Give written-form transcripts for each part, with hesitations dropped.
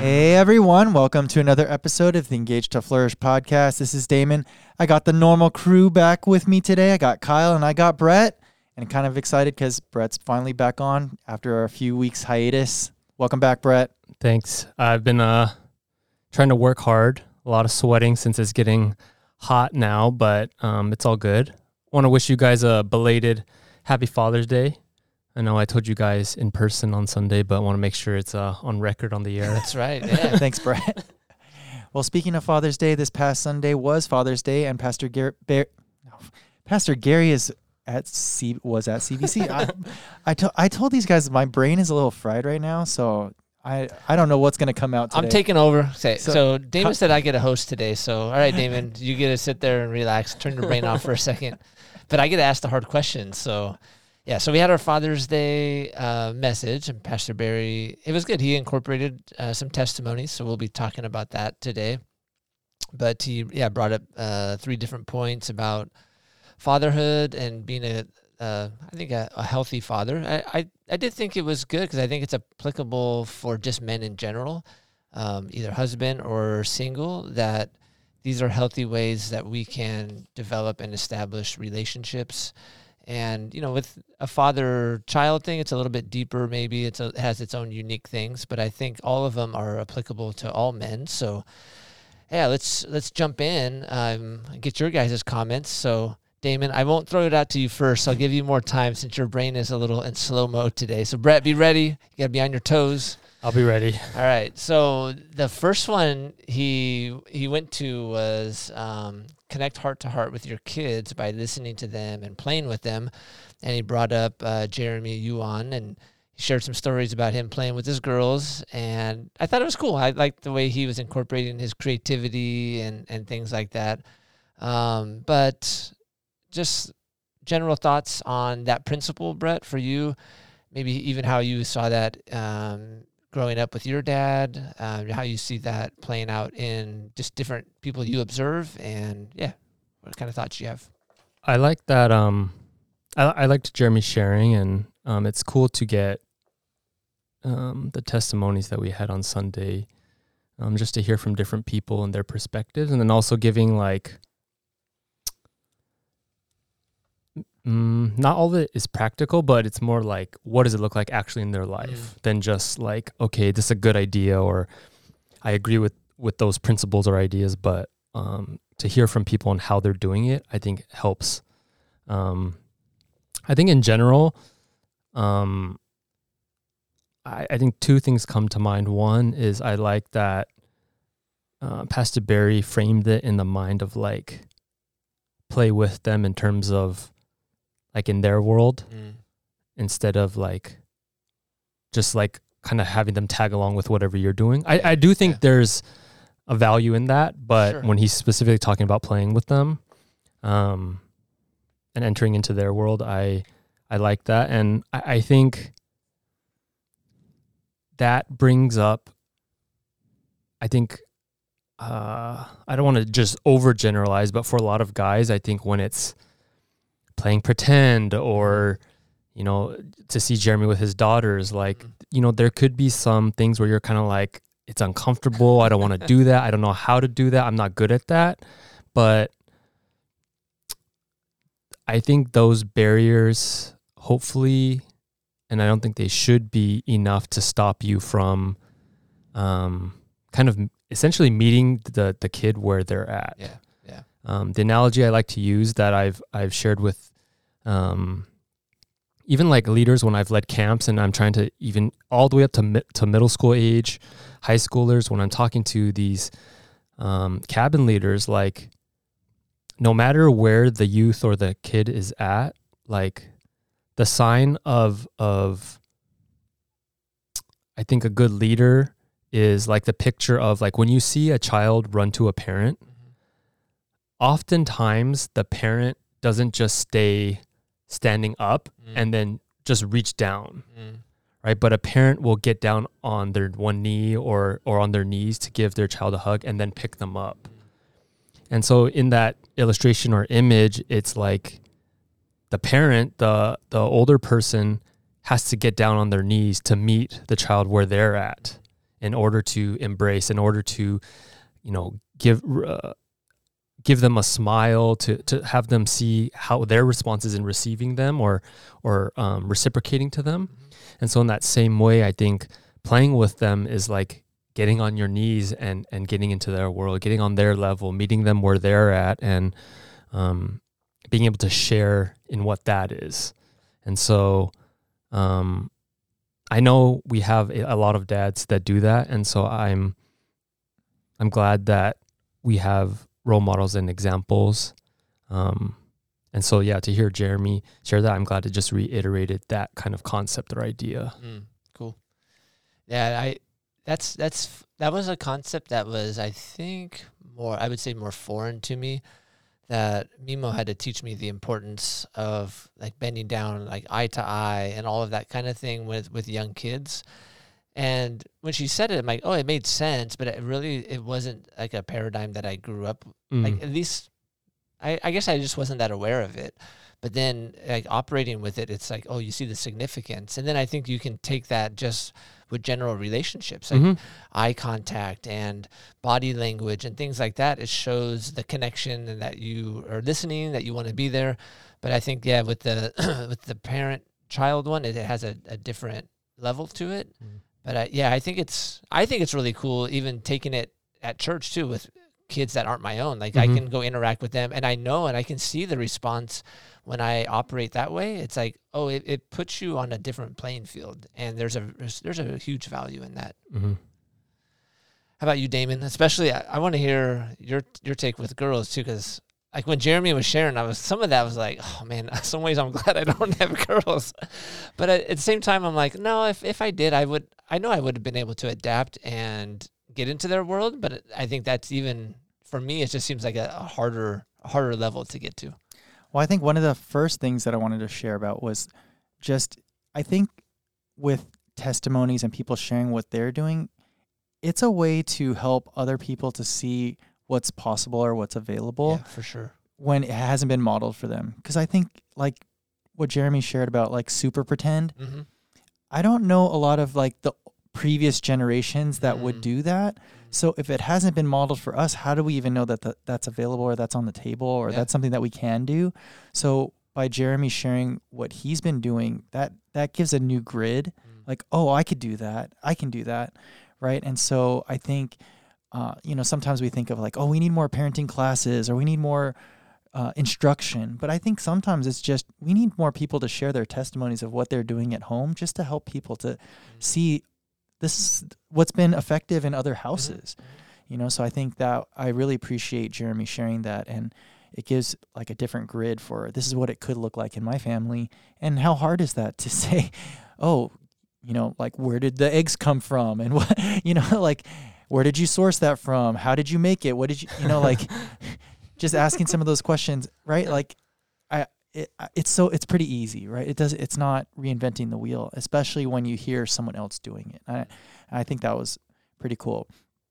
Hey everyone, welcome to another episode of the Engage to Flourish podcast. This is Damon. I got the normal crew back with me today. I got Kyle and I got Brett, and kind of excited because Brett's finally back on after a few weeks hiatus. Welcome back, Brett. Thanks. I've been trying to work hard, a lot of sweating since it's getting hot now, but it's all good. Want to wish you guys a belated Happy Father's Day. I know I told you guys in person on Sunday, but I want to make sure it's on record on the air. That's right. Yeah. Thanks, Brett. Well, speaking of Father's Day, this past Sunday was Father's Day, and Pastor Gary is was at CBC. I told these guys my brain is a little fried right now, so I don't know what's going to come out today. I'm taking over. So Damon said I get a host today. So, all right, Damon, you get to sit there and relax, turn your brain off for a second. But I get to ask the hard questions. So, yeah, so we had our Father's Day message, and Pastor Barry, it was good. He incorporated some testimonies, so we'll be talking about that today. But he brought up 3 different points about fatherhood and being a healthy father. I did think it was good because I think it's applicable for just men in general, either husband or single, that these are healthy ways that we can develop and establish relationships. And, you know, with a father-child thing, it's a little bit deeper maybe. It has its own unique things, but I think all of them are applicable to all men. So, yeah, let's jump in and get your guys' comments. So, Damon, I won't throw it out to you first. I'll give you more time since your brain is a little in slow mode today. So, Brett, be ready. You got to be on your toes. I'll be ready. All right. So the first one he went to was connect heart to heart with your kids by listening to them and playing with them. And he brought up Jeremy Yuan, and he shared some stories about him playing with his girls. And I thought it was cool. I liked the way he was incorporating his creativity and things like that. But just general thoughts on that principle, Brett, for you, maybe even how you saw that growing up with your dad, how you see that playing out in just different people you observe, and what kind of thoughts you have? I like that. I liked Jeremy sharing, and it's cool to get the testimonies that we had on Sunday, just to hear from different people and their perspectives, and then also giving not all of it is practical, but it's more like, what does it look like actually in their life than just like, okay, this is a good idea, or I agree with those principles or ideas, but to hear from people and how they're doing it, I think helps. I think in general, I think 2 things come to mind. One is I like that Pastor Barry framed it in the mind of like play with them in terms of like in their world, instead of like just like kind of having them tag along with whatever you're doing. I do think there's a value in that, but when he's specifically talking about playing with them and entering into their world, I like that. And I think that brings up, I think, I don't want to just overgeneralize, but for a lot of guys, I think when it's playing pretend, or, you know, to see Jeremy with his daughters, like, you know, there could be some things where you're kind of like, it's uncomfortable. I don't want to do that. I don't know how to do that. I'm not good at that. But I think those barriers, hopefully, and I don't think they should be enough to stop you from kind of essentially meeting the kid where they're at. Yeah. The analogy I like to use that I've shared with even like leaders when I've led camps, and I'm trying to even all the way up to middle school age, high schoolers, when I'm talking to these cabin leaders, like no matter where the youth or the kid is at, like the sign of I think a good leader is like the picture of like when you see a child run to a parent, oftentimes the parent doesn't just stay standing up and then just reach down, right? But a parent will get down on their one knee or on their knees to give their child a hug and then pick them up. And so in that illustration or image, it's like the parent, the older person has to get down on their knees to meet the child where they're at. in order to embrace, in order to, give them a smile, to have them see how their response is in receiving them or reciprocating to them. And so in that same way, I think playing with them is like getting on your knees and getting into their world, getting on their level, meeting them where they're at, and being able to share in what that is. And so I know we have a lot of dads that do that. And so I'm glad that we have role models and examples. And so, yeah, to hear Jeremy share that, I'm glad it just reiterated that kind of concept or idea. Cool. Yeah, that was a concept that was, I think, I would say more foreign to me, that Mimo had to teach me the importance of like bending down, like eye to eye and all of that kind of thing with young kids. And when she said it, I'm like, oh, it made sense, but it wasn't like a paradigm that I grew up, like at least I guess I just wasn't that aware of it. But then like operating with it, it's like, oh, you see the significance. And then I think you can take that just with general relationships, like eye contact and body language and things like that. It shows the connection and that you are listening, that you want to be there. But I think, yeah, with the with the parent-child one, it has a different level to it. But I think it's really cool, even taking it at church too with kids that aren't my own. Like I can go interact with them, and I know and I can see the response when I operate that way. It's like, oh, it puts you on a different playing field, and there's a huge value in that. How about you, Damon? Especially, I want to hear your take with girls too, because like when Jeremy was sharing, some of that was like, oh man, in some ways I'm glad I don't have girls. But at the same time, I'm like, no, if I did, I know I would have been able to adapt and get into their world. But I think that's even, for me, it just seems like a harder level to get to. Well, I think one of the first things that I wanted to share about was just, I think with testimonies and people sharing what they're doing, it's a way to help other people to see what's possible or what's available. Yeah, for sure. When it hasn't been modeled for them. Because I think like what Jeremy shared about like super pretend, I don't know a lot of like the previous generations that would do that. So if it hasn't been modeled for us, how do we even know that that's available or that's on the table or that's something that we can do? So by Jeremy sharing what he's been doing, that gives a new grid. Like, oh, I could do that. I can do that. Right. And so I think, sometimes we think of like, oh, we need more parenting classes or we need more instruction. But I think sometimes it's just we need more people to share their testimonies of what they're doing at home just to help people to see this is what's been effective in other houses. So I think that I really appreciate Jeremy sharing that, and it gives like a different grid for this is what it could look like in my family. And how hard is that to say, oh, like where did the eggs come from? And what, like where did you source that from? How did you make it? What did you, like just asking some of those questions, right? Like it's pretty easy, right? It's not reinventing the wheel, especially when you hear someone else doing it. I think that was pretty cool.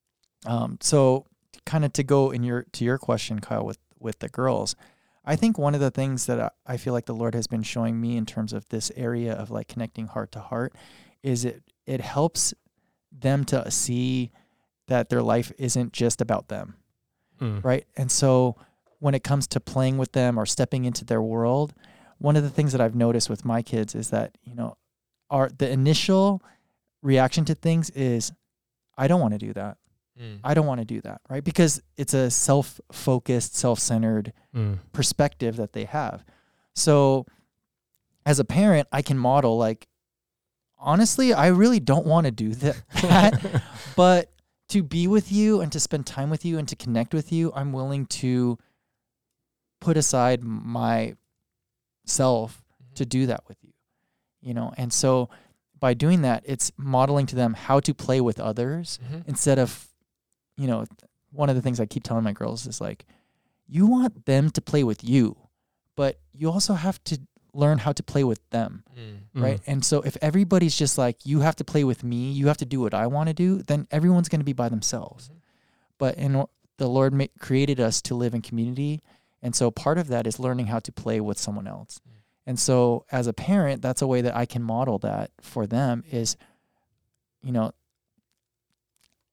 So kind of to go to your question, Kyle, with the girls, I think one of the things that I feel like the Lord has been showing me in terms of this area of like connecting heart to heart is it helps them to see that their life isn't just about them, right? And so when it comes to playing with them or stepping into their world, one of the things that I've noticed with my kids is that, the initial reaction to things is, I don't want to do that. I don't want to do that, right? Because it's a self-focused, self-centered perspective that they have. So as a parent, I can model like, honestly, I really don't want to do that, but to be with you and to spend time with you and to connect with you, I'm willing to put aside my self to do that with you, And so by doing that, it's modeling to them how to play with others instead of, one of the things I keep telling my girls is like, you want them to play with you, but you also have to learn how to play with them, right? And so if everybody's just like, you have to play with me, you have to do what I want to do, then everyone's going to be by themselves. But the Lord created us to live in community. And so part of that is learning how to play with someone else. And so as a parent, that's a way that I can model that for them is,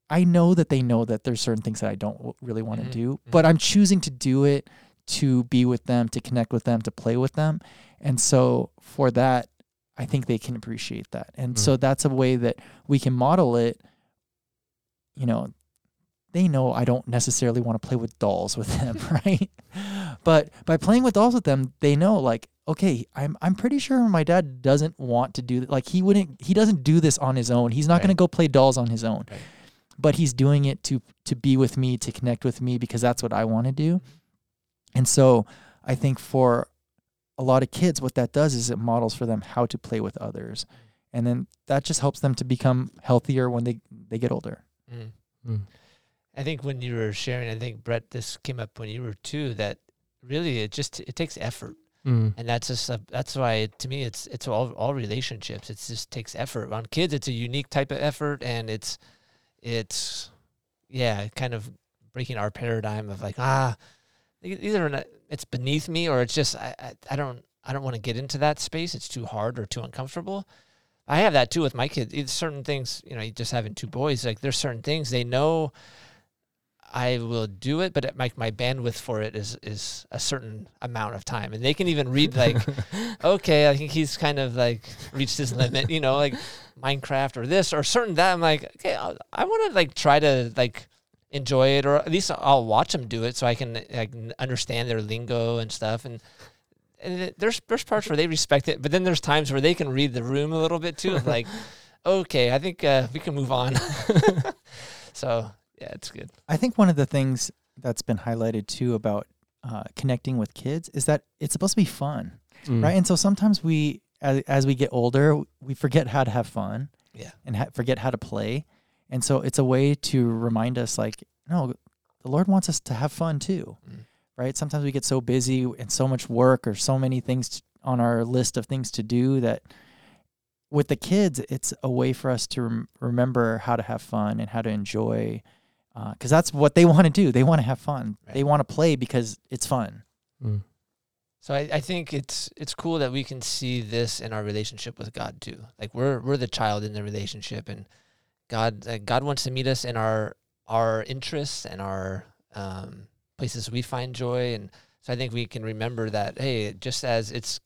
I know that they know that there's certain things that I don't really want to do, Mhm. but I'm choosing to do it to be with them, to connect with them, to play with them. And so for that, I think they can appreciate that. And so that's a way that we can model it. You know, they know I don't necessarily want to play with dolls with them, right? But by playing with dolls with them, they know like, okay, I'm pretty sure my dad doesn't want to do that. Like he doesn't do this on his own. He's not going to go play dolls on his own. Right. But he's doing it to be with me, to connect with me, because that's what I want to do. And so I think for a lot of kids, what that does is it models for them how to play with others. And then that just helps them to become healthier when they get older. I think when you were sharing, I think, Brett, this came up when you were 2, that really it takes effort. And that's just that's why to me it's all relationships. It just takes effort. On kids, it's a unique type of effort, and it's kind of breaking our paradigm of like either it's beneath me or it's just I don't want to get into that space. It's too hard or too uncomfortable. I have that too with my kids. It's certain things, you just having 2 boys, like there's certain things they know I will do it, but my bandwidth for it is a certain amount of time. And they can even read like, okay, I think he's kind of like reached his limit, like Minecraft or this or certain that. I'm like, okay, I want to like try to like enjoy it, or at least I'll watch them do it so I can understand their lingo and stuff. And there's parts where they respect it, but then there's times where they can read the room a little bit too. Like, okay, I think we can move on. So yeah, it's good. I think one of the things that's been highlighted too about connecting with kids is that it's supposed to be fun, right? And so sometimes we, as we get older, we forget how to have fun, and forget how to play. And so it's a way to remind us, like, no, the Lord wants us to have fun too, right? Sometimes we get so busy and so much work or so many things on our list of things to do that with the kids, it's a way for us to remember how to have fun and how to enjoy, because that's what they want to do. They want to have fun. Right. They want to play because it's fun. So I think it's cool that we can see this in our relationship with God too. Like we're the child in the relationship, and God wants to meet us in our interests and our places we find joy. And so I think we can remember that, hey, just as it's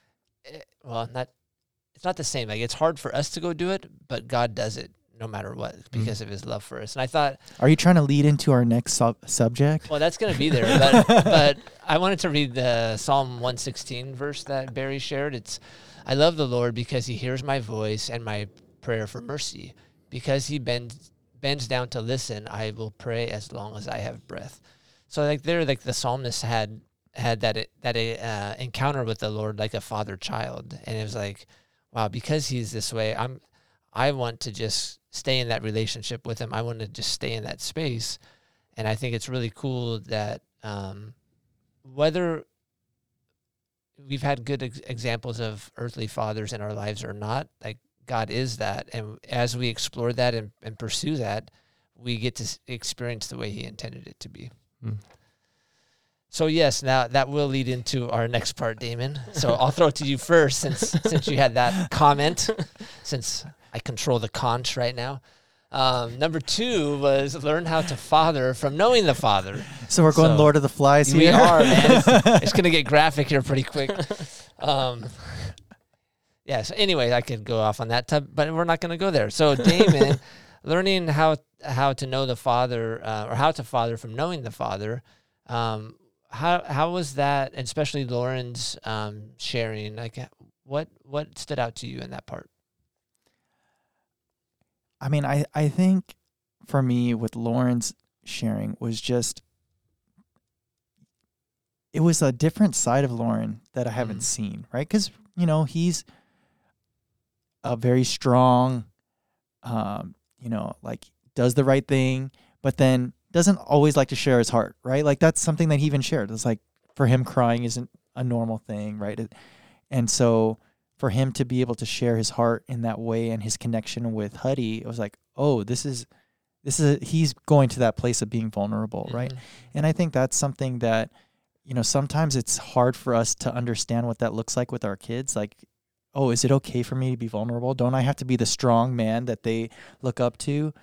not the same. Like it's hard for us to go do it, but God does it no matter what because of his love for us. And I thought, are you trying to lead into our next subject? Well, that's going to be there, but I wanted to read the Psalm 116 verse that Barry shared. I love the Lord because he hears my voice and my prayer for mercy. Because he bends down to listen, I will pray as long as I have breath. So like the psalmist had that encounter with the Lord like a father-child, and it was like, wow, because he's this way, I want to just stay in that relationship with him. I want to just stay in that space. And I think it's really cool that whether we've had good examples of earthly fathers in our lives or not, like God is that. And as we explore that and pursue that, we get to experience the way he intended it to be. So yes, now that will lead into our next part, Damon. So I'll throw it to you first since you had that comment, since I control the conch right now. Number 2 was learn how to father from knowing the Father. So we're going Lord of the Flies here? We are, man. It's going to get graphic here pretty quick. Yeah, so anyway, I could go off on that, but we're not going to go there. So Damon, learning how to know the Father or how to father from knowing the Father, how was that, and especially Lauren's sharing, like what stood out to you in that part? I mean, I think for me with Lauren's sharing was just, it was a different side of Lauren that I haven't seen, right? Because, he's a very strong, like does the right thing, but then doesn't always like to share his heart, right? Like that's something that he even shared. It's like for him, crying isn't a normal thing, right? And so for him to be able to share his heart in that way and his connection with Huddy, it was like, oh, he's going to that place of being vulnerable, right? And I think that's something that, sometimes it's hard for us to understand what that looks like with our kids. Like, oh, is it okay for me to be vulnerable? Don't I have to be the strong man that they look up to?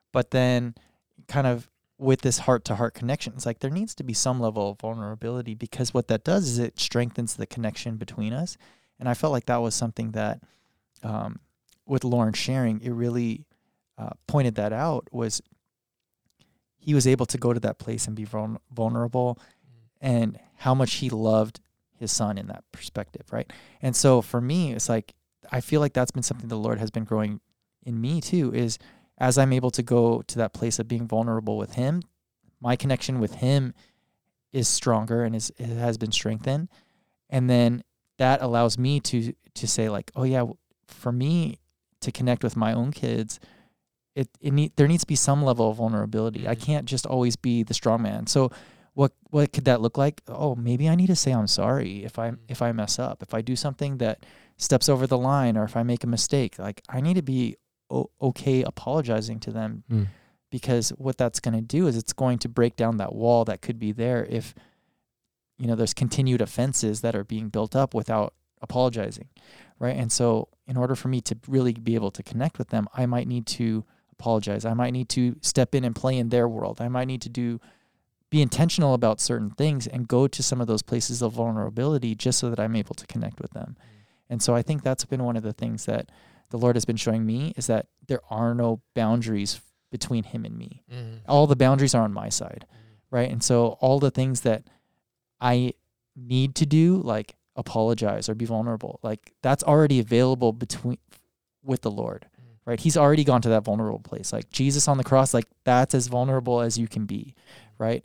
But then kind of with this heart-to-heart connection, it's like there needs to be some level of vulnerability, because what that does is it strengthens the connection between us. And I felt like that was something that with Lauren sharing, it really pointed that out, was he was able to go to that place and be vulnerable, and how much he loved his son in that perspective, right? And so for me, it's like, I feel like that's been something the Lord has been growing in me too, is as I'm able to go to that place of being vulnerable with him, my connection with him is stronger and it has been strengthened. And then that allows me to say like, oh yeah, for me to connect with my own kids, there needs to be some level of vulnerability. I can't just always be the strong man. So what could that look like? Oh, maybe I need to say I'm sorry if I mess up, if I do something that steps over the line, or if I make a mistake. Like, I need to be okay apologizing to them, because what that's going to do is it's going to break down that wall that could be there if there's continued offenses that are being built up without apologizing, right? And so in order for me to really be able to connect with them, I might need to apologize. I might need to step in and play in their world. I might need to be intentional about certain things and go to some of those places of vulnerability just so that I'm able to connect with them. And so I think that's been one of the things that the Lord has been showing me, is that there are no boundaries between him and me. All the boundaries are on my side, right? And so all the things that I need to do, like apologize or be vulnerable, like that's already available with the Lord, right? He's already gone to that vulnerable place. Like Jesus on the cross, like that's as vulnerable as you can be, right?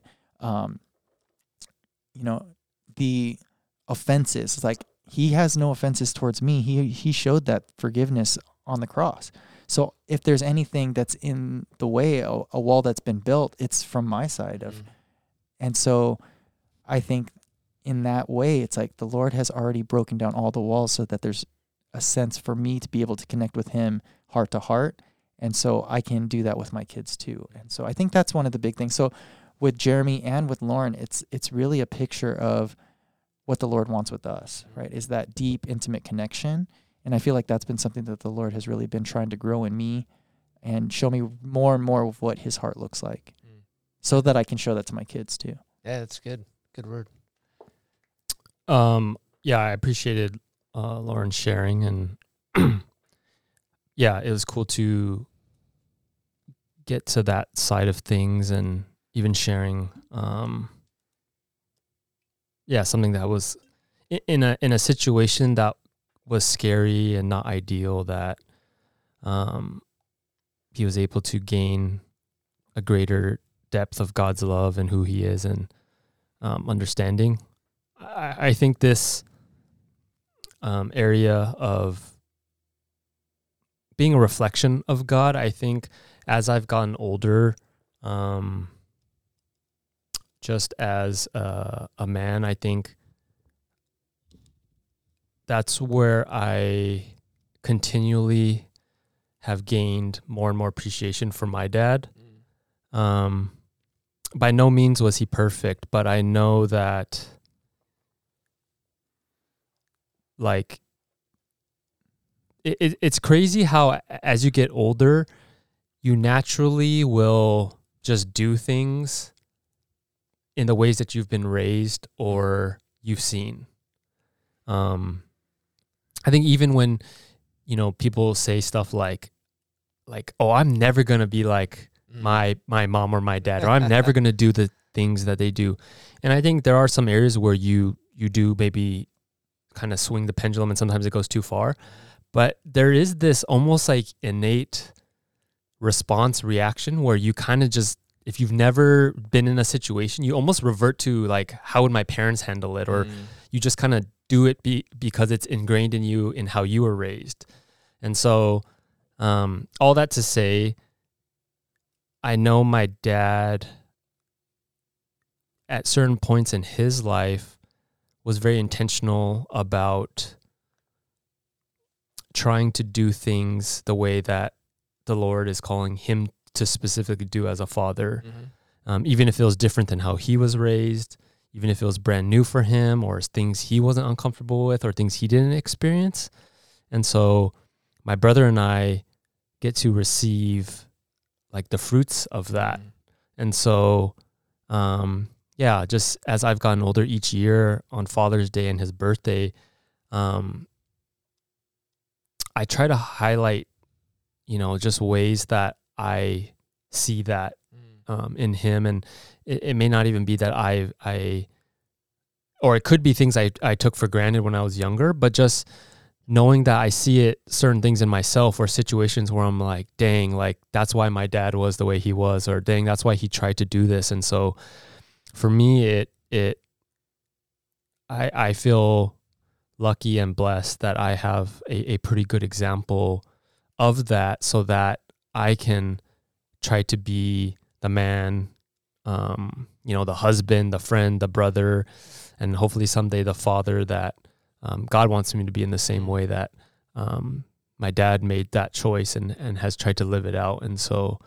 The offenses, like he has no offenses towards me. He showed that forgiveness on the cross. So if there's anything that's in the way, a wall that's been built, it's from my side of. And so I think in that way, it's like the Lord has already broken down all the walls so that there's a sense for me to be able to connect with him heart to heart. And so I can do that with my kids too. And so I think that's one of the big things. So with Jeremy and with Lauren, it's really a picture of what the Lord wants with us, right? Is that deep, intimate connection. And I feel like that's been something that the Lord has really been trying to grow in me and show me more and more of what his heart looks like, so that I can show that to my kids too. Yeah, that's good. Good word. Yeah, I appreciated Lauren sharing, and yeah, it was cool to get to that side of things, and even sharing something that was in a situation that was scary and not ideal, that he was able to gain a greater depth of God's love and who he is, and understanding. I think this area of being a reflection of God, I think as I've gotten older, just as a man, I think that's where I continually have gained more and more appreciation for my dad. By no means was he perfect, but I know that, like, it's crazy how as you get older, you naturally will just do things in the ways that you've been raised or you've seen. I think even when, people say stuff like, oh, I'm never going to be like my mom or my dad, or I'm never going to do the things that they do. And I think there are some areas where you do maybe kind of swing the pendulum, and sometimes it goes too far. But there is this almost like innate reaction where you kind of just, if you've never been in a situation, you almost revert to like, how would my parents handle it? Or you just kind of do it because it's ingrained in you in how you were raised. And so all that to say, I know my dad at certain points in his life was very intentional about trying to do things the way that the Lord is calling him to specifically do as a father, even if it was different than how he was raised, even if it was brand new for him, or things he wasn't uncomfortable with, or things he didn't experience. And so my brother and I get to receive like the fruits of that. Mm. And so, yeah, just as I've gotten older each year on Father's Day and his birthday, I try to highlight, just ways that I see that in him. And it may not even be that or it could be things I took for granted when I was younger, but just knowing that I see certain things in myself or situations where I'm like, dang, like that's why my dad was the way he was, or dang, that's why he tried to do this. And so for me, I feel lucky and blessed that I have a pretty good example of that, so that I can try to be the man, the husband, the friend, the brother, and hopefully someday the father that God wants me to be, in the same way that my dad made that choice and has tried to live it out. And so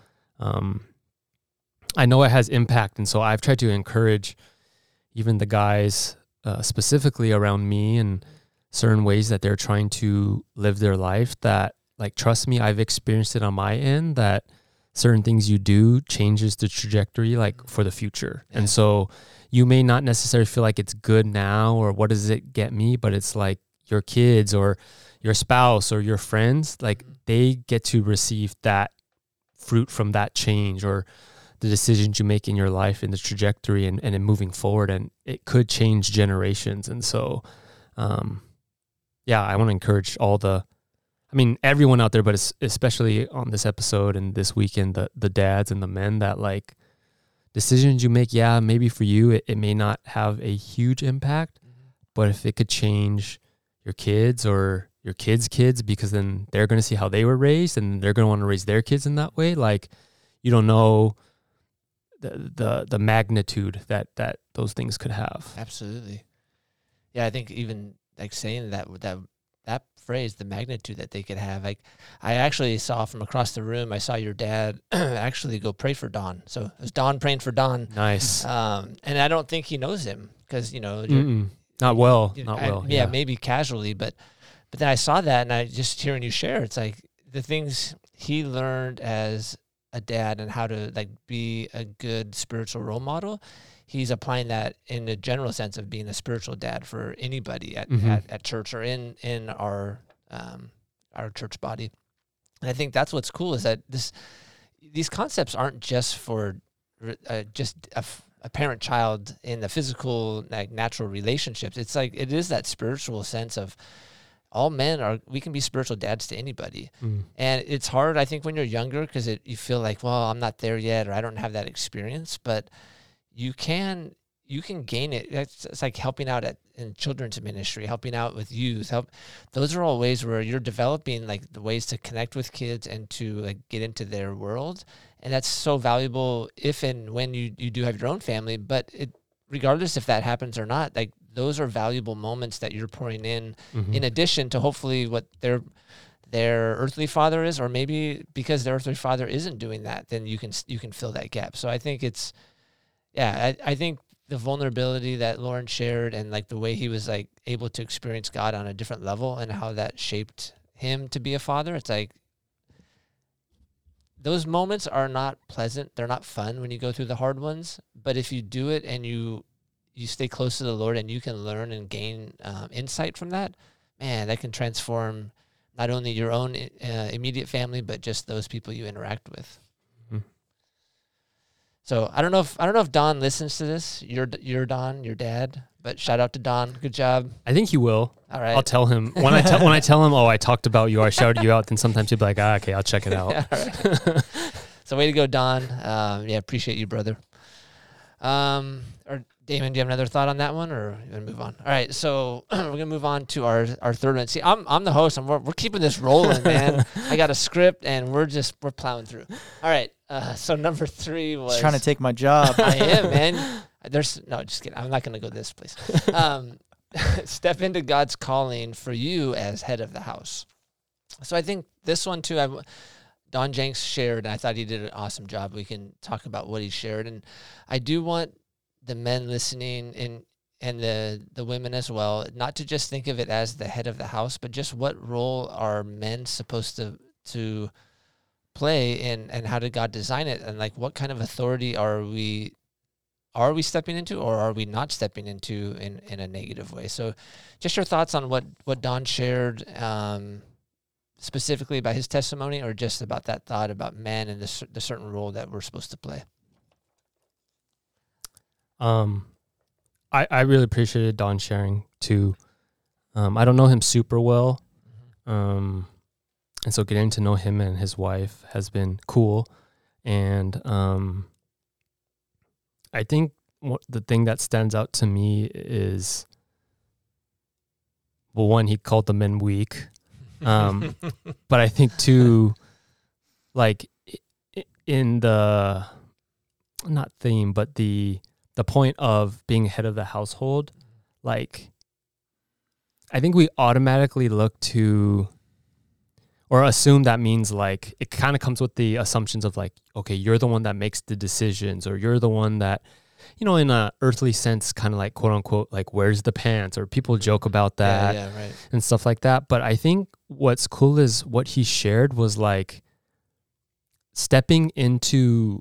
I know it has impact. And so I've tried to encourage even the guys specifically around me and certain ways that they're trying to live their life, that, like, trust me, I've experienced it on my end, that certain things you do changes the trajectory, like, for the future. Yeah. And so you may not necessarily feel like it's good now, or what does it get me, but it's like your kids or your spouse or your friends, like, they get to receive that fruit from that change, or the decisions you make in your life and the trajectory and in moving forward, and it could change generations. And so, yeah, I want to encourage everyone out there, but especially on this episode and this weekend, the dads and the men, that, like, decisions you make, yeah, maybe for you, it may not have a huge impact, but if it could change your kids or your kids' kids, because then they're going to see how they were raised and they're going to want to raise their kids in that way. Like, you don't know the magnitude that those things could have. Absolutely. Yeah, I think even like saying that phrase, the magnitude that they could have. Like, I actually saw from across the room, I saw your dad actually go pray for Don. So it was Don praying for Don. Nice. And I don't think he knows him, because, not well. Yeah, maybe casually, but then I saw that, and I just hearing you share, it's like the things he learned as a dad and how to, like, be a good spiritual role model. He's applying that in the general sense of being a spiritual dad for anybody at church or in our church body. And I think that's what's cool, is that these concepts aren't just for just a parent-child in the physical, like, natural relationships. It's like, it is that spiritual sense of all men we can be spiritual dads to anybody. And it's hard, I think, when you're younger, because you feel like, well, I'm not there yet, or I don't have that experience, but you can gain it. It's like helping out in children's ministry, helping out with youth. Those are all ways where you're developing, like, the ways to connect with kids and to, like, get into their world. And that's so valuable if and when you do have your own family. But regardless if that happens or not, like, those are valuable moments that you're pouring in addition to hopefully what their earthly father is, or maybe because their earthly father isn't doing that, then you can fill that gap. So I think I think the vulnerability that Lauren shared, and, like, the way he was, like, able to experience God on a different level, and how that shaped him to be a father. It's like, those moments are not pleasant. They're not fun when you go through the hard ones. But if you do it and you stay close to the Lord, and you can learn and gain insight from that, man, that can transform not only your own immediate family, but just those people you interact with. So I don't know if Don listens to this. You're Don, your dad, but shout out to Don. Good job. I think he will. All right. I'll tell him when I tell him, oh, I talked about you, or I shouted you out. Then sometimes he'll be like, okay, I'll check it out. Yeah, all right. So way to go, Don. Appreciate you, brother. Or Damon, do you have another thought on that one, or you want to move on? All right, so we're gonna move on to our third one. See, I'm the host, and we're keeping this rolling, man. I got a script, and we're plowing through. All right, so number 3 was He's trying to take my job. I am, man. Just kidding. I'm not gonna go this place. Step into God's calling for you as head of the house. So I think this one too. Don Jenks shared, and I thought he did an awesome job. We can talk about what he shared, and I do want the men listening and the women as well, not to just think of it as the head of the house, but just what role are men supposed to play, and how did God design it, and like what kind of authority are we stepping into, or are we not stepping into in a negative way? So just your thoughts on what Don shared, specifically about his testimony, or just about that thought about men and the certain role that we're supposed to play. I really appreciated Don sharing too. I don't know him super well. And so getting to know him and his wife has been cool. And I think the thing that stands out to me is, well, one, he called the men weak. But I think too, like in the, not theme, but the point of being head of the household, like I think we automatically look to or assume that means like it kind of comes with the assumptions of like, okay, you're the one that makes the decisions, or you're the one that, you know, in a earthly sense, kind of like quote unquote, like wears the pants, or people joke about that right. and stuff like that. But I think what's cool is what he shared was like stepping into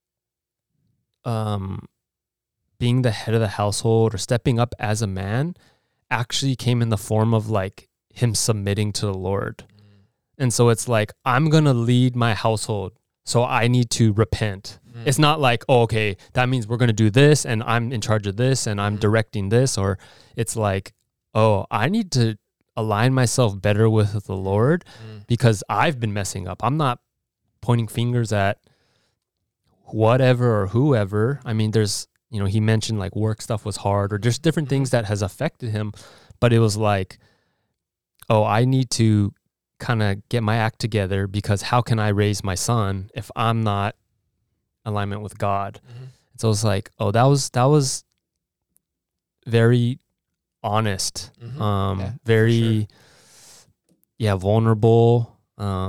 being the head of the household or stepping up as a man actually came in the form of like him submitting to the Lord. And so it's like, I'm going to lead my household, so I need to repent. It's not like, oh, okay, that means we're going to do this and I'm in charge of this and I'm directing this. Or it's like, oh, I need to align myself better with the Lord because I've been messing up. I'm not pointing fingers at whatever or whoever. I mean, there's, you know, he mentioned like work stuff was hard, or just different things that has affected him. But it was like, oh, I need to kind of get my act together, because how can I raise my son if I'm not in alignment with God? So it's like, oh, that was very honest, very, vulnerable.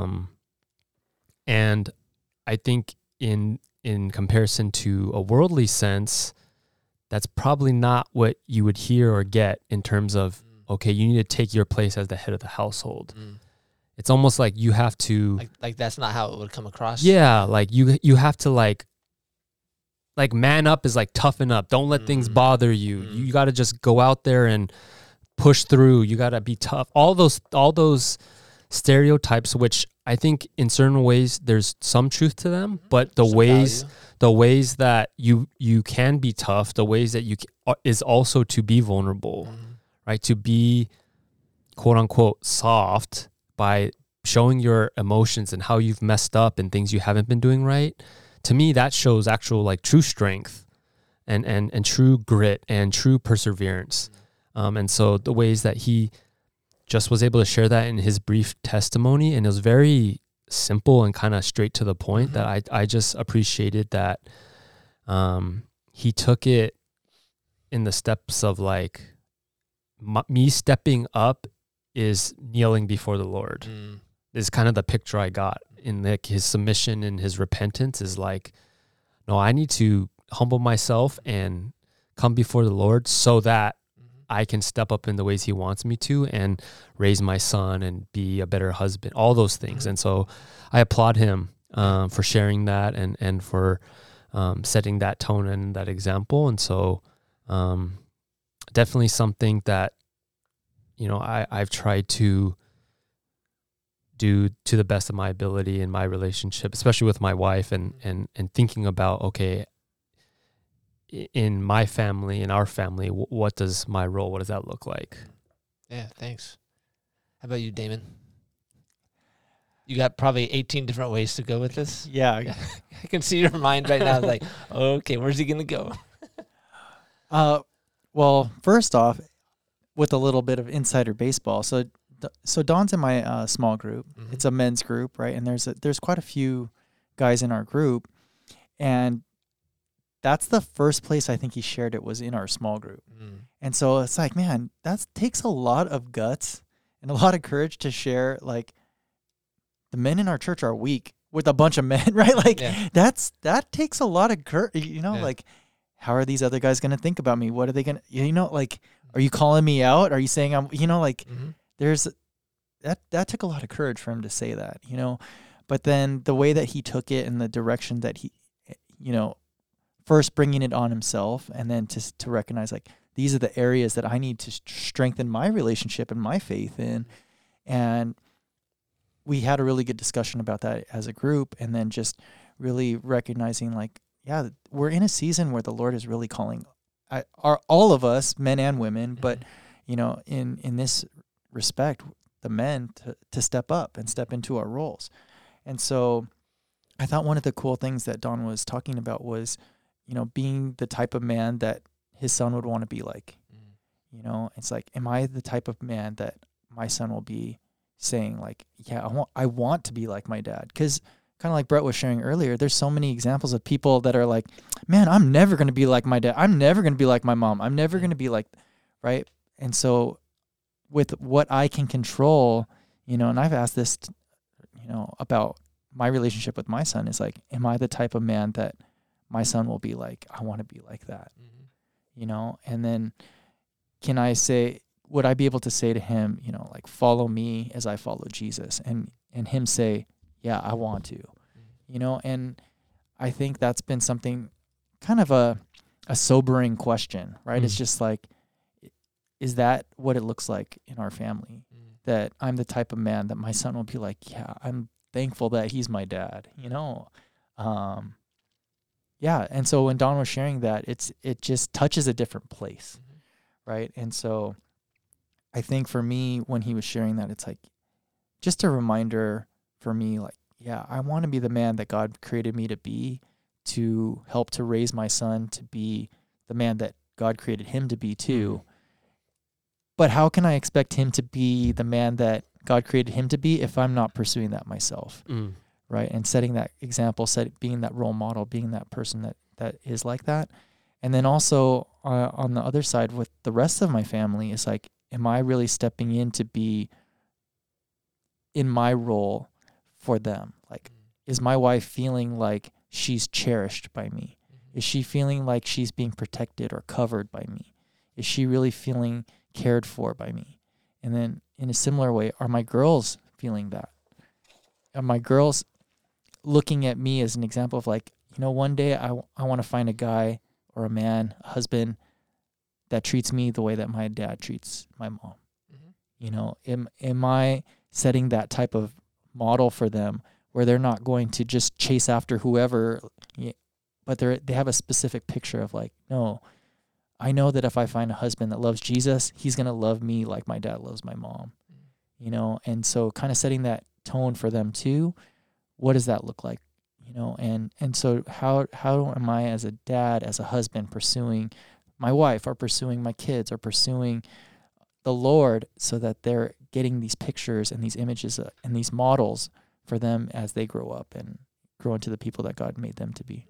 And I think in comparison to a worldly sense, that's probably not what you would hear or get in terms of, okay, you need to take your place as the head of the household. It's almost like you have to like that's not how it would come across. Yeah, like you have to like man up is like toughen up. Don't let things bother you. You got to just go out there and push through. You got to be tough. All those stereotypes, which I think in certain ways there's some truth to them, but the ways that you can be tough, the ways that you is also to be vulnerable, right? To be quote unquote soft by showing your emotions and how you've messed up and things you haven't been doing right. To me, that shows actual like true strength and true grit and true perseverance. And so the ways that he just was able to share that in his brief testimony, and it was very simple and kind of straight to the point, that I just appreciated that he took it in the steps of like me stepping up is kneeling before the Lord. Is kind of the picture I got in like his submission and his repentance is like, no, I need to humble myself and come before the Lord so that I can step up in the ways he wants me to and raise my son and be a better husband, all those things. And so I applaud him for sharing that and for setting that tone and that example. And so definitely something that, you know, I've tried to do to the best of my ability in my relationship, especially with my wife, and thinking about, okay, in my family, in our family, what does my role, what does that look like? Yeah, thanks. How about you, Damon? You got probably 18 different ways to go with this. Yeah. I can see your mind right now. Like, okay, where's he going to go? Well, first off, with a little bit of insider baseball. So Don's in my small group. It's a men's group, right? And there's quite a few guys in our group. And that's the first place I think he shared it was in our small group. And so it's like, man, that takes a lot of guts and a lot of courage to share, like, the men in our church are weak with a bunch of men, right? Like, that takes a lot of courage, you know, like, how are these other guys going to think about me? What are they going to, you know, like, are you calling me out? Are you saying I'm, you know, like, there's, that took a lot of courage for him to say that, you know, But then the way that he took it and the direction that he, first bringing it on himself, and then to recognize like these are the areas that I need to strengthen my relationship and my faith in. And we had a really good discussion about that as a group, and then just really recognizing like, yeah, we're in a season where the Lord is really calling all of us, men and women, but in this respect, the men to step up and step into our roles. And so I thought one of the cool things that Don was talking about was, being the type of man that his son would want to be like. It's like, am I the type of man that my son will be saying like, yeah, I want to be like my dad? Because kind of like Brett was sharing earlier, there's so many examples of people that are like, man, I'm never going to be like my dad. I'm never going to be like my mom. I'm never going to be like, right? And so with what I can control, and I've asked this, about my relationship with my son is like, am I the type of man that my son will be like, I want to be like that, and then would I be able to say to him, like, follow me as I follow Jesus, and him say, yeah, I want to, and I think that's been something kind of a sobering question, right? It's just like, is that what it looks like in our family? That I'm the type of man that my son will be like, yeah, I'm thankful that he's my dad, yeah. And so when Don was sharing that, it just touches a different place, right? And so I think for me, when he was sharing that, it's like just a reminder for me, like, yeah, I want to be the man that God created me to be, to help to raise my son to be the man that God created him to be too. But how can I expect him to be the man that God created him to be if I'm not pursuing that myself? Right? And setting that example, being that role model, being that person that is like that. And then also on the other side with the rest of my family, is like, am I really stepping in to be in my role for them? Like, is my wife feeling like she's cherished by me? Is she feeling like she's being protected or covered by me? Is she really feeling cared for by me? And then in a similar way, are my girls feeling that? Are my girls looking at me as an example of like, one day I want to find a guy or a man, a husband that treats me the way that my dad treats my mom? Am I setting that type of model for them where they're not going to just chase after whoever, but they have a specific picture of like, no, I know that if I find a husband that loves Jesus, he's going to love me like my dad loves my mom, and so kind of setting that tone for them too. What does that look like? And so how am I as a dad, as a husband, pursuing my wife or pursuing my kids or pursuing the Lord so that they're getting these pictures and these images and these models for them as they grow up and grow into the people that God made them to be?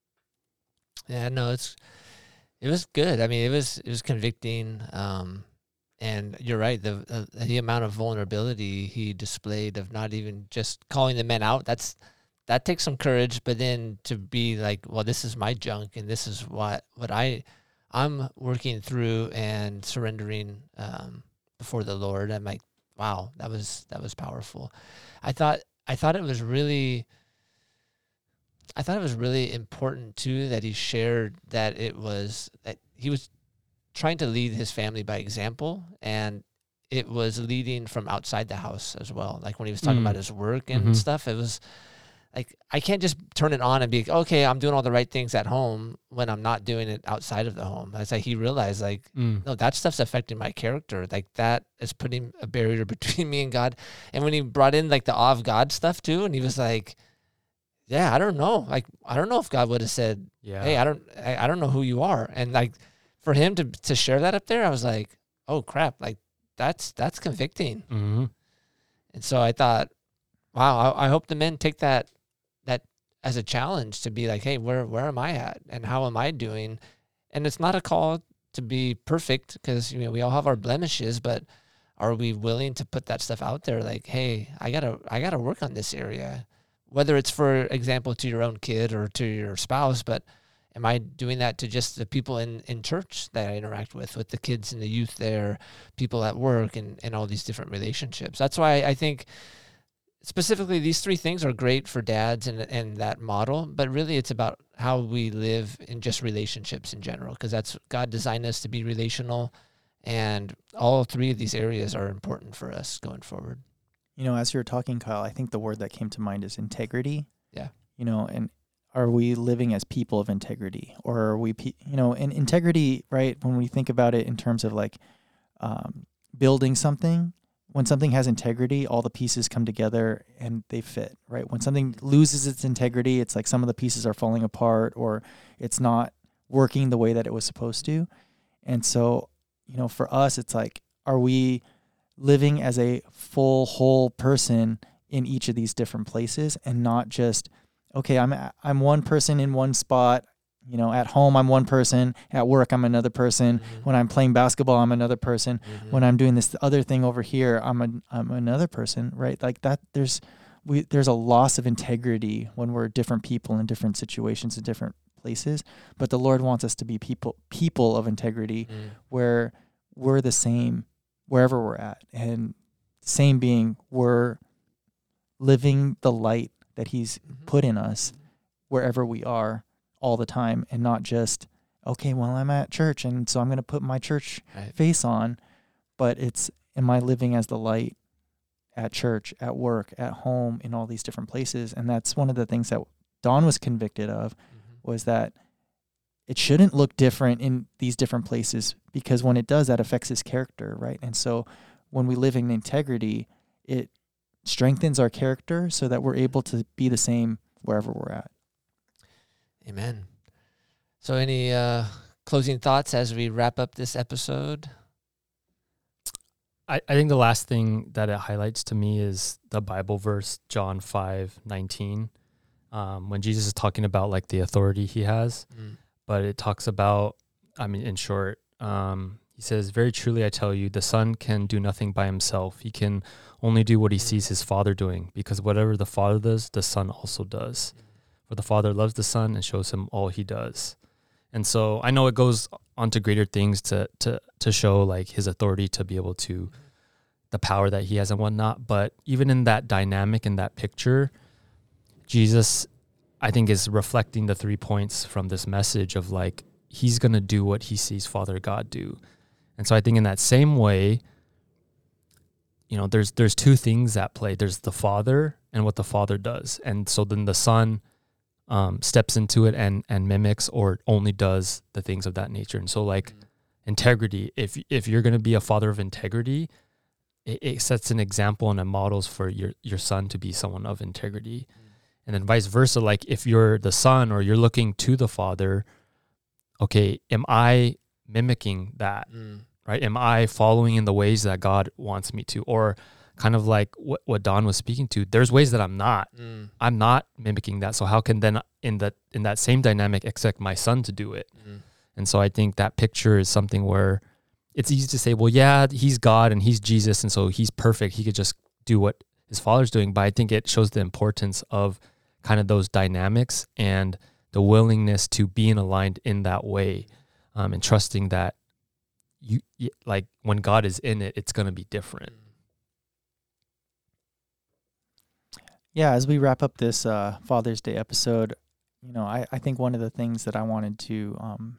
Yeah, no, it was good. I mean, it was convicting. And you're right. The amount of vulnerability he displayed of not even just calling the men out, that takes some courage. But then to be like, well, this is my junk, and this is what I'm working through and surrendering before the Lord. I'm like, wow, that was powerful. I thought it was really important too that he shared that he was trying to lead his family by example, and it was leading from outside the house as well. Like when he was talking about his work and stuff, it was like, I can't just turn it on and be like, okay, I'm doing all the right things at home when I'm not doing it outside of the home. It's like he realized like, no, that stuff's affecting my character. Like that is putting a barrier between me and God. And when he brought in like the awe of God stuff too, and he was like, yeah, I don't know. Like, I don't know if God would have said, hey, I don't know who you are. And like for him to share that up there, I was like, oh crap. Like that's convicting. And so I thought, wow, I hope the men take that as a challenge to be like, hey, where am I at and how am I doing? And it's not a call to be perfect because, we all have our blemishes, but are we willing to put that stuff out there? Like, hey, I gotta work on this area, whether it's, for example, to your own kid or to your spouse, but am I doing that to just the people in church that I interact with the kids and the youth there, people at work and all these different relationships? That's why I think specifically, these three things are great for dads and that model, but really it's about how we live in just relationships in general, because that's God designed us to be relational, and all three of these areas are important for us going forward. You know, as you were talking, Kyle, I think the word that came to mind is integrity. Yeah. You know, and are we living as people of integrity, or are we, and integrity, right? When we think about it in terms of like building something, when something has integrity, all the pieces come together and they fit, right? When something loses its integrity, it's like some of the pieces are falling apart, or it's not working the way that it was supposed to. And so, you know, for us, it's like, are we living as a full, whole person in each of these different places, and not just, okay, I'm one person in one spot. You know, at home, I'm one person. At work, I'm another person. Mm-hmm. When I'm playing basketball, I'm another person. Mm-hmm. When I'm doing this other thing over here, I'm another person, right? Like that, there's a loss of integrity when we're different people in different situations in different places. But the Lord wants us to be people of integrity, where we're the same wherever we're at. And same being, we're living the light that He's put in us wherever we are all the time, and not just, okay, well, I'm at church and so I'm going to put my church face on, but it's, am I living as the light at church, at work, at home, in all these different places? And that's one of the things that Don was convicted of, was that it shouldn't look different in these different places, because when it does, that affects his character, right? And so when we live in integrity, it strengthens our character so that we're able to be the same wherever we're at. Amen. So any closing thoughts as we wrap up this episode? I think the last thing that it highlights to me is the Bible verse, John 5:19, when Jesus is talking about like the authority He has. But it talks about, I mean, in short, He says, "Very truly I tell you, the Son can do nothing by Himself. He can only do what He sees His Father doing, because whatever the Father does, the Son also does. For the Father loves the Son and shows Him all He does." And so I know it goes on to greater things to show like His authority, to be able to, the power that He has and whatnot. But even in that dynamic, in that picture, Jesus, I think, is reflecting the 3 points from this message of like, He's going to do what He sees Father God do. And so I think in that same way, you know, there's two things at play. There's the Father and what the Father does. And so then the Son steps into it and mimics or only does the things of that nature. And so like integrity, if you're going to be a father of integrity, it sets an example and it models for your son to be someone of integrity. And then vice versa, like if you're the son or you're looking to the Father, okay, am I mimicking that, right? Am I following in the ways that God wants me to? Or kind of like what Don was speaking to, there's ways that I'm not mimicking that. So how can then in that same dynamic expect my son to do it? And so I think that picture is something where it's easy to say, well, yeah, He's God and He's Jesus, and so He's perfect. He could just do what His Father's doing. But I think it shows the importance of kind of those dynamics and the willingness to be aligned in that way, and trusting that you like when God is in it, it's going to be different. Yeah, as we wrap up this Father's Day episode, you know, I think one of the things that I wanted to,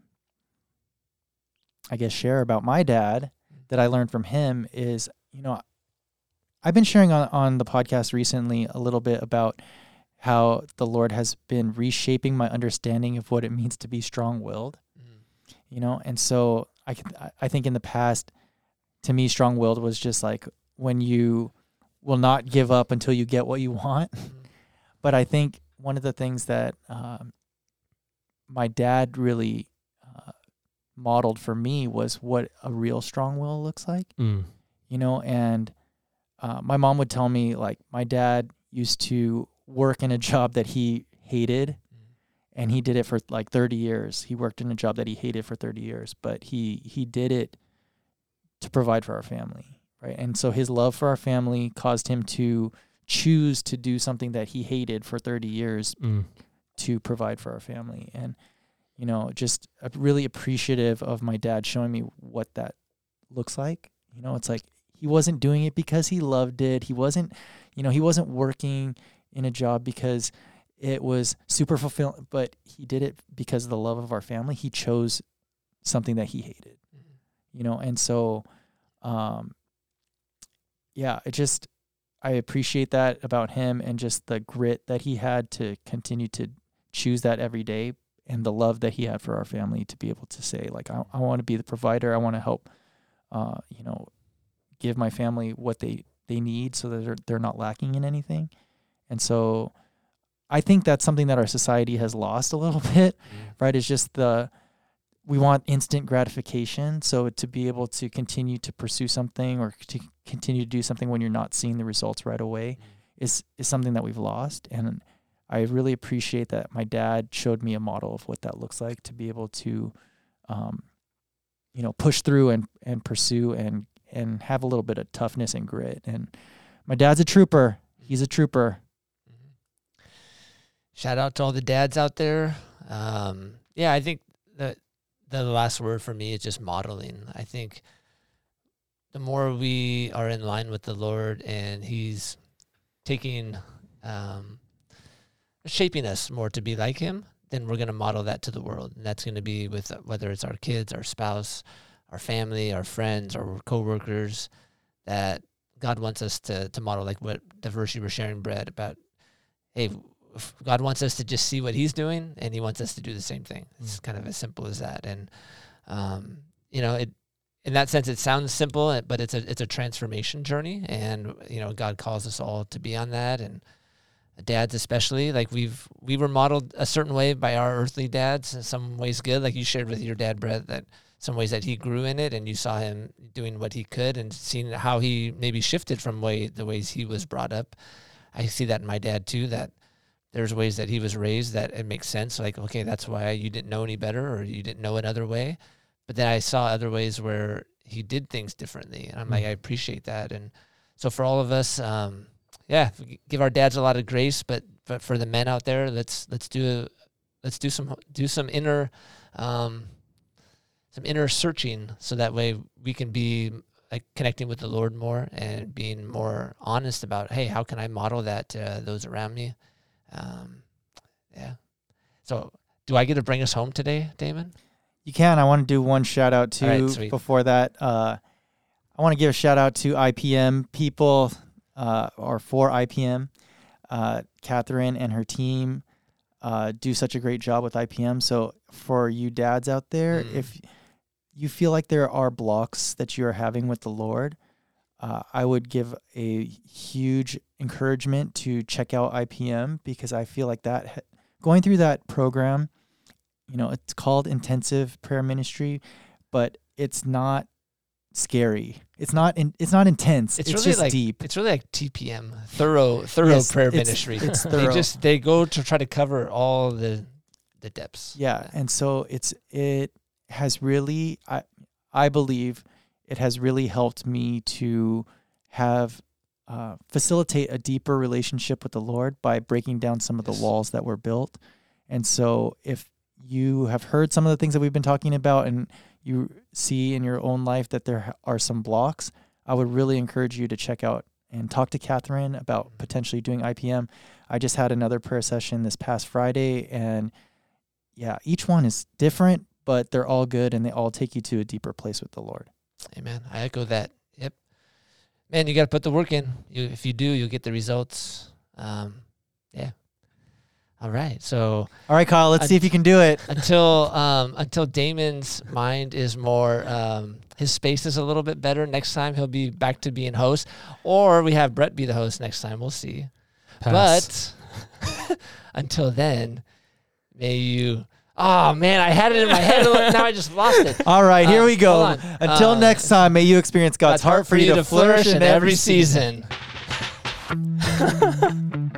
I guess, share about my dad that I learned from him is, you know, I've been sharing on the podcast recently a little bit about how the Lord has been reshaping my understanding of what it means to be strong-willed, you know, and so I think in the past, to me, strong-willed was just like when you will not give up until you get what you want. But I think one of the things that my dad really modeled for me was what a real strong will looks like, you know, and my mom would tell me, like, my dad used to work in a job that he hated, and he did it for like 30 years. He worked in a job that he hated for 30 years, but he did it to provide for our family. Right. And so his love for our family caused him to choose to do something that he hated for 30 years to provide for our family. And, you know, just really appreciative of my dad showing me what that looks like. You know, it's like he wasn't doing it because he loved it. He wasn't, he wasn't working in a job because it was super fulfilling, but he did it because of the love of our family. He chose something that he hated, and so, I appreciate that about him, and just the grit that he had to continue to choose that every day, and the love that he had for our family to be able to say, like, I want to be the provider. I want to help, give my family what they need so that they're not lacking in anything. And so I think that's something that our society has lost a little bit, right? It's just we want instant gratification. So to be able to continue to pursue something or to continue to do something when you're not seeing the results right away is something that we've lost. And I really appreciate that my dad showed me a model of what that looks like, to be able to, push through and pursue and have a little bit of toughness and grit. And my dad's a trooper. He's a trooper. Shout out to all the dads out there. I think that the last word for me is just modeling. I think the more we are in line with the Lord and he's taking, shaping us more to be like him, then we're going to model that to the world. And that's going to be with whether it's our kids, our spouse, our family, our friends, our coworkers, that God wants us to model, like what the verse you were sharing, Brett, about, hey, God wants us to just see what he's doing, and he wants us to do the same thing. It's kind of as simple as that. And, in that sense, it sounds simple, but it's a transformation journey. And, God calls us all to be on that. And dads especially, like we were modeled a certain way by our earthly dads, in some ways good. Like you shared with your dad, Brett, that some ways that he grew in it, and you saw him doing what he could and seeing how he maybe shifted from the ways he was brought up. I see that in my dad too, that there's ways that he was raised that it makes sense. Like, okay, that's why you didn't know any better, or you didn't know another way. But then I saw other ways where he did things differently. And I'm like, I appreciate that. And so for all of us, give our dads a lot of grace, but for the men out there, let's do some inner searching, so that way we can be like connecting with the Lord more and being more honest about, hey, how can I model that to those around me? So do I get to bring us home today, Damon? You can. I want to do one shout out too. All right, before that. I want to give a shout out to IPM people, or for IPM. Catherine and her team do such a great job with IPM. So for you dads out there, if you feel like there are blocks that you are having with the Lord, I would give a huge encouragement to check out IPM, because I feel like that going through that program, it's called intensive prayer ministry, but it's not scary. It's not intense. It's really just deep. It's really like TPM, thorough prayer ministry. It's thorough. They go to try to cover all the depths. Yeah, and so it has really, I believe it has really helped me to have facilitate a deeper relationship with the Lord by breaking down some of the walls that were built. And so if you have heard some of the things that we've been talking about, and you see in your own life that there are some blocks, I would really encourage you to check out and talk to Catherine about potentially doing IPM. I just had another prayer session this past Friday, and each one is different, but they're all good, and they all take you to a deeper place with the Lord. Amen. I echo that. Yep. Man, you got to put the work in. If you do, you'll get the results. All right. So. All right, Kyle. Let's see if you can do it. Until Damon's mind is more, his space is a little bit better. Next time he'll be back to being host, or we have Brett be the host next time. We'll see. Pass. But until then, may you. Oh, man, I had it in my head. Now I just lost it. All right, here we go. Until next time, may you experience God's heart for you to flourish in every season.